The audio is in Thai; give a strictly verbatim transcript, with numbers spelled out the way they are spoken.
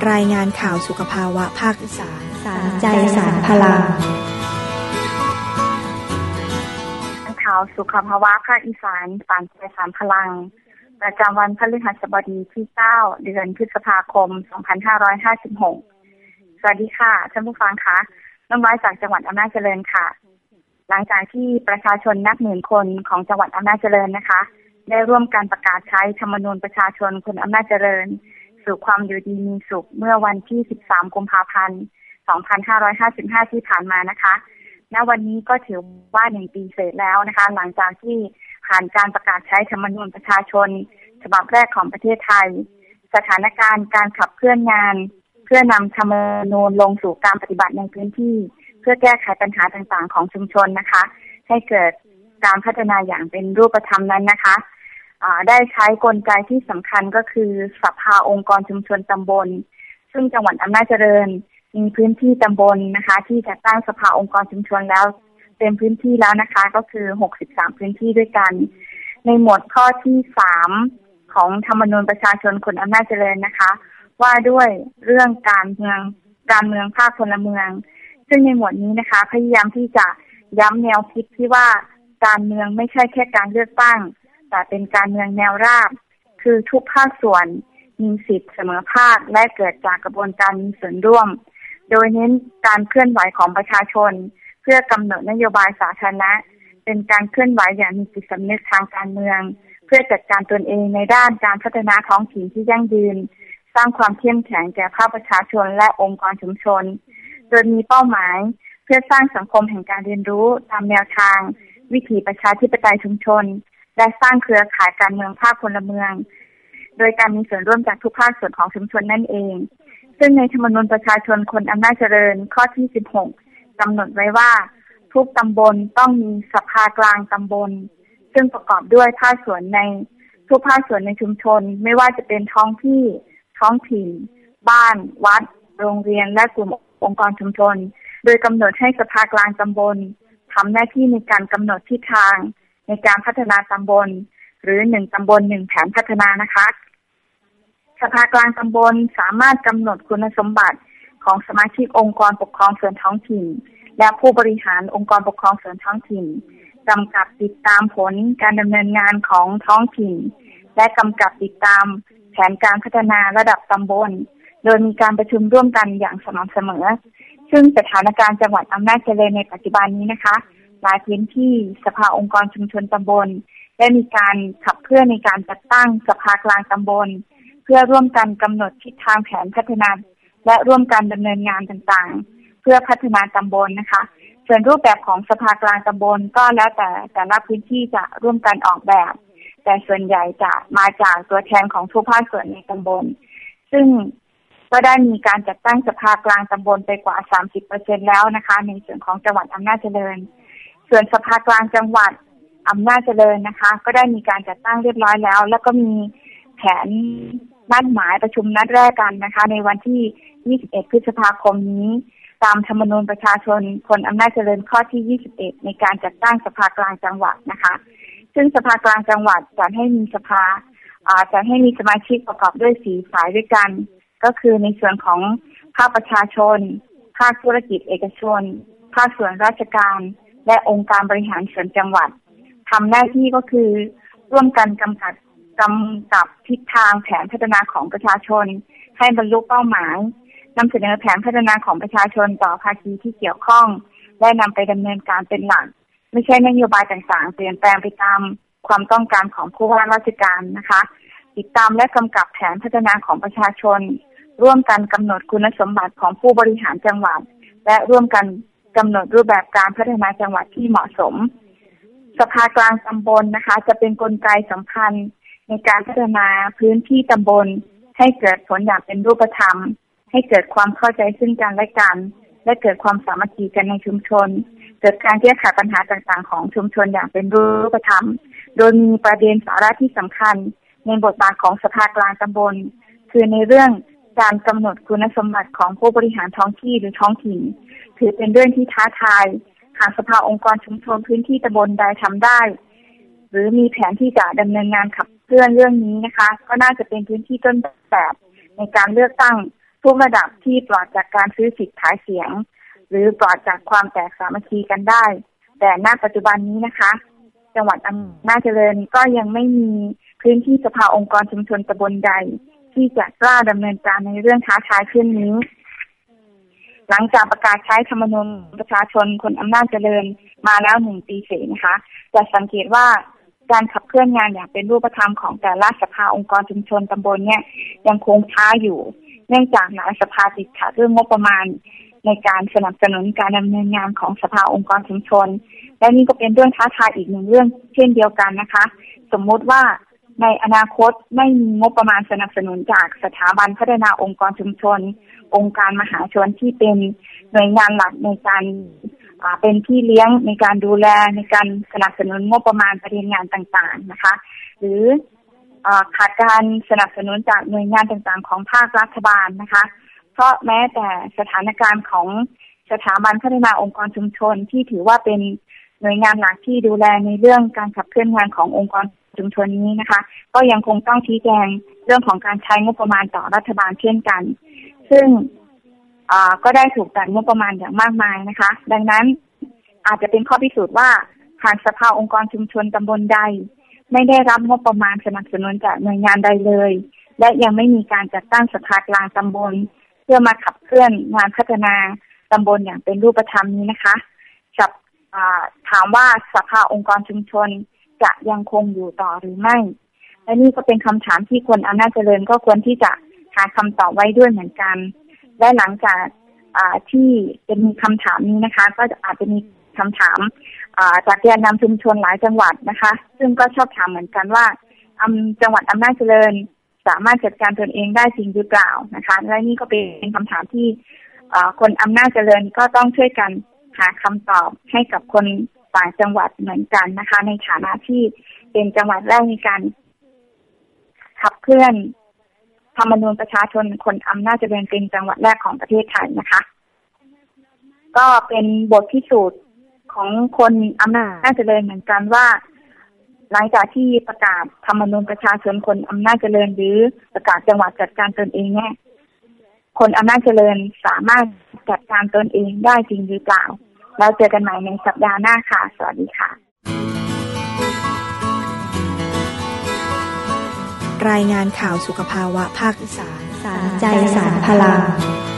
รายงานข่าวสุขภาวะภาคอีสานสารใจสารพลังข่าวสุขภาวะภาคอีสานสารใจสารพลังประจำวันพฤหัสบดีที่เก้าเดือนพฤษภาคมสองพันห้าร้อยห้าสิบหกสวัสดีค่ะท่านผู้ฟังคะน้องไว้จากจังหวัดอำนาจเจริญค่ะหลังจากที่ประชาชนนับหมื่นคนของจังหวัดอำนาจเจริญนะคะได้ร่วมกันประกาศใช้ธรรมนูญประชาชนคนอำนาจเจริญสู่ความอยู่ดีมีสุขเมื่อวันที่สิบสามกุมภาพันธ์สองพันห้าร้อยห้าสิบห้าที่ผ่านมานะคะณวันนี้ก็ถือว่าหนึ่งปีเสร็จแล้วนะคะหลังจากที่ผ่านการประกาศใช้ธรรมนูญประชาชนฉบับแรกของประเทศไทยสถานการณ์การขับเคลื่อนงานเพื่อนำธรรมนูญลงสู่การปฏิบัติในพื้นที่เพื่อแก้ไขปัญหาต่างๆของชุมชนนะคะให้เกิดการพัฒนาอย่างเป็นรูปธรรมนั้นนะคะได้ใช้กลไกที่สำคัญก็คือสภาองค์กรชุมชนตำบลซึ่งจังหวัดอำนาจเจริญมีพื้นที่ตำบลนะคะที่จะตั้งสภาองค์กรชุมชนแล้วเต็มพื้นที่แล้วนะคะก็คือหกสิบสามพื้นที่ด้วยกันในหมวดข้อที่สามของธรรมนูญประชาชนคนอำนาจเจริญนะคะว่าด้วยเรื่องการเมืองการเมืองภาคพลเมืองซึ่งในหมวดนี้นะคะพยายามที่จะย้ำแนวคิดที่ว่าการเมืองไม่ใช่แค่การเลือกตั้งแต่เป็นการเมืองแนวราบคือทุกภาคส่วนมีสิทธิเสมอภาคและเกิดจากกระบวนการมีส่วนร่วมโดยเน้นการเคลื่อนไหวของประชาชนเพื่อกำหนดนโยบายสาธารณะเป็นการเคลื่อนไหวอย่างมีจิตสำนึกทางการเมืองเพื่อจัดการตนเองในด้านการพัฒนาท้องถิ่นที่ยั่งยืนสร้างความเข้มแข็งแก่ภาคประชาชนและองค์กรชุมชนโดยมีเป้าหมายเพื่อสร้างสังคมแห่งการเรียนรู้ตามแนวทางวิถีประชาธิปไตยชุมชนและสร้างเครือข่ายการเมืองภาคพลเมืองโดยการมีส่วนร่วมจากทุกภาคส่วนของชุมชนนั่นเองซึ่งในธรรมนูญประชาชนคนอำนาจเจริญข้อที่สิบหกกำหนดไว้ว่าทุกตำบลต้องมีสภากลางตำบลซึ่งประกอบด้วยภาคส่วนในทุกภาคส่วนในชุมชนไม่ว่าจะเป็นท้องที่ท้องถิ่นบ้านวัดโรงเรียนและกลุ่มองค์กรชุมชนโดยกำหนดให้สภากลางตำบลทำหน้าที่ในการกำหนดทิศทางในการพัฒนาตำบลหรือหนึ่งตำบลหนึ่งแผนพัฒนานะคะสภากลางตำบลสามารถกำหนดคุณสมบัติของสมาชิกองค์กรปกครองส่วนท้องถิ่นและผู้บริหารองค์กรปกครองส่วนท้องถิ่นกำกับติดตามผลการดำเนินงานของท้องถิ่นและกำกับติดตามแผนการพัฒนาระดับตำบลโดยมีการประชุมร่วมกันอย่างสม่ำเสมอซึ่งสถานการณ์จังหวัดอำนาจเจริญในปัจจุบันนี้นะคะหลายพื้นที่สภาองค์กรชุมชนตำบลได้มีการขับเคลื่อนในการจัดตั้งสภากลางตำบลเพื่อร่วมกันกำหนดทิศทางแผนพัฒนาและร่วมกันดำเนินงานต่างๆเพื่อพัฒนาตำบลนะคะส่วนรูปแบบของสภากลางตำบลก็แล้วแต่แต่ละพื้นที่จะร่วมกันออกแบบแต่ส่วนใหญ่จะมาจากตัวแทนของทุกภาคส่วนในตำบลซึ่งก็ได้มีการจัดตั้งสภากลางตำบลไปกว่า สามสิบเปอร์เซ็นต์ แล้วนะคะในส่วนของจังหวัดอำนาจเจริญส่วนสภากลางจังหวัดอำนาจเจริญนะคะก็ได้มีการจัดตั้งเรียบร้อยแล้วแล้วก็มีแผนนัดหมายประชุมนัดแรกกันนะคะในวันที่ยี่สิบเอ็ดพฤษภาคมนี้ตามธรรมนูญประชาชนคนอำนาจเจริญข้อที่ยี่สิบเอ็ดในการจัดตั้งสภากลางจังหวัดนะคะซึ่งสภากลางจังหวัดจะให้มีสภาอ่าจะให้มีสมาชิกประกอบด้วยสี่ฝ่ายด้วยกันก็คือในส่วนของภาคประชาชนภาคธุรกิจเอกชนภาคส่วนราชการและองค์การบริหารส่วนจังหวัดทำหน้าที่ก็คือร่วมกันกำกับกำกับทิศทางแผนพัฒนาของประชาชนให้บรรลุเป้าหมายนำเสนอแผนพัฒนาของประชาชนต่อภาคีที่เกี่ยวข้องและนำไปดำเนินการเป็นหลักไม่ใช่นโยบายต่างๆเปลี่ยนแปลงไปตามความต้องการของผู้ว่าราชการนะคะติดตามและกำกับแผนพัฒนาของประชาชนร่วมกันกำหนดคุณสมบัติของผู้บริหารจังหวัดและร่วมกันกำหนดรูปแบบการพัฒนาจังหวัดที่เหมาะสมสภากลางตำบลนะคะจะเป็นกลไกสำคัญในการพัฒนาพื้นที่ตำบลให้เกิดผลอย่างเป็นรูปธรรมให้เกิดความเข้าใจซึ่งกันและกันและเกิดความสามัคคีกันในชุมชนเกิดการแก้ไขปัญหาต่างๆของชุมชนอย่างเป็นรูปธรรมโดยมีประเด็นสาระที่สำคัญในบทบาทของสภากลางตำบลคือในเรื่องการกำหนดคุณสมบัติของผู้บริหารท้องที่หรือท้องถิ่นถือเป็นเรื่องที่ท้าทายหากสภาองค์กรชุมชนพื้นที่ตำบลใดทำได้หรือมีแผนที่จะดำเนินงานขับเคลื่อนเรื่องนี้นะคะก็น่าจะเป็นพื้นที่ต้นแบบในการเลือกตั้งทุกระดับที่ปลอดจากการซื้อสิทธิ์ขายเสียงหรือปลอดจากความแตกสามัคคีกันได้แต่ณปัจจุบันนี้นะคะจังหวัดอำนาจเจริญก็ยังไม่มีพื้นที่สภาองค์กรชุมชนตำบลใดที่จะกล้าดำเนินการในเรื่องท้าทายเช่นนี้หลังจากประกาศใช้ธรรมนูญประชาชนคนอำนาจเจริญมาแล้วหนึ่งปีเศษนะคะจะสังเกตว่าการขับเคลื่อนงานอย่างเป็นรูปธรรมของแต่ละสภาองค์กรชุมชนตำบลเนี่ยยังคงช้าอยู่เนื่องจากหลายสภาติดขัดเรื่องงบประมาณในการสนับสนุนการดำเนินงานของสภาองค์กรชุมชนและนี่ก็เป็นเรื่องท้าทายอีกหนึ่งเรื่องเช่นเดียวกันนะคะสมมติว่าในอนาคตไม่มีงบประมาณสนับสนุนจากสถาบันพัฒนาองค์กรชุมชนองค์การมหาชนที่เป็นหน่วยงานหลักในการเป็นพี่เลี้ยงในการดูแลในการสนับสนุนงบประมาณประเด็นงานต่างๆนะคะหรือขาดการสนับสนุนจากหน่วยงานต่างๆของภาครัฐบาลนะคะเพราะแม้แต่สถานการณ์ของสถาบันพัฒนาองค์กรชุมชนที่ถือว่าเป็นหน่วยงานหลักที่ดูแลในเรื่องการขับเคลื่อนงานขององค์กรชุมชนนี้นะคะก็ยังคงต้องชี้แจงเรื่องของการใช้งบประมาณต่อรัฐบาลเช่นกันซึ่งก็ได้ถูกตัดงบประมาณอย่างมากมายนะคะดังนั้นอาจจะเป็นข้อพิสูจน์ว่าหากสภาองค์กรชุมชนตำบลใดไม่ได้รับงบประมาณสนับสนุนจากหน่วยงานใดเลยและยังไม่มีการจัดตั้งสภากลางตำบลเพื่อมาขับเคลื่อนงานพัฒนาตำบลอย่างเป็นรูปธรรมนี้นะคะจับถามว่าสภาองค์กรชุมชนจะยังคงอยู่ต่อหรือไม่และนี่ก็เป็นคำถามที่คนอำนาจเจริญก็ควรที่จะหาคำตอบไว้ด้วยเหมือนกันและหลังจากที่เป็นคำถามนี้นะคะก็อาจจะมีคำถามจากแกนนำชุมชนหลายจังหวัดนะคะซึ่งก็ชอบถามเหมือนกันว่าจังหวัดอำนาจเจริญสามารถจัดการตนเองได้จริงหรือเปล่านะคะและนี่ก็เป็นคำถามที่คนอำนาจเจริญก็ต้องช่วยกันหาคำตอบให้กับคนต่างจังหวัดเหมือนกันนะคะในฐานะที่เป็นจังหวัดแรกในการขับเคลื่อนธรรมนูญประชาชนคนอำนาจเจริญเป็นจังหวัดแรกของประเทศไทยนะคะก็เป็นบทพิสูจน์ของคนอำนาจเจริญเหมือนกันว่าหลังจากที่ประกาศธรรมนูญประชาชนคนอำนาจเจริญหรือประกาศจังหวัดจัดการตนเองเนี่ยคนอำนาจเจริญสามารถจัดการตนเองได้จริงหรือเปล่าแล้วเจอกันใหม่ในสัปดาห์หน้าค่ะสวัสดีค่ะรายงานข่าวสุขภาวะภาคอีสานสารใจสารพลัง